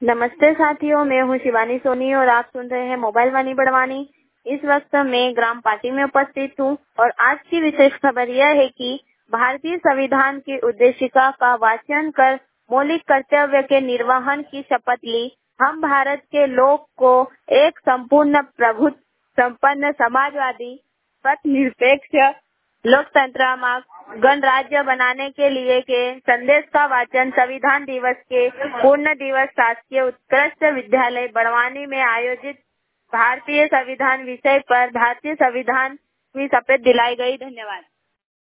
नमस्ते साथियों, मैं हूँ शिवानी सोनी और आप सुन रहे हैं मोबाइल वाणी बड़वानी। इस वक्त मैं ग्राम पाटी में उपस्थित हूँ और आज की विशेष खबर यह है कि भारतीय संविधान की उद्देशिका का वाचन कर मौलिक कर्तव्य के निर्वहन की शपथ ली। हम भारत के लोक को एक संपूर्ण प्रभुत्व संपन्न समाजवादी पथ-निरपेक्ष लोकतंत्रात्मक गणराज्य बनाने के लिए के संदेश का वाचन संविधान दिवस के पूर्ण दिवस शासकीय उत्कृष्ट विद्यालय बड़वानी में आयोजित भारतीय संविधान विषय पर भारतीय संविधान की शपथ दिलाई गई। धन्यवाद।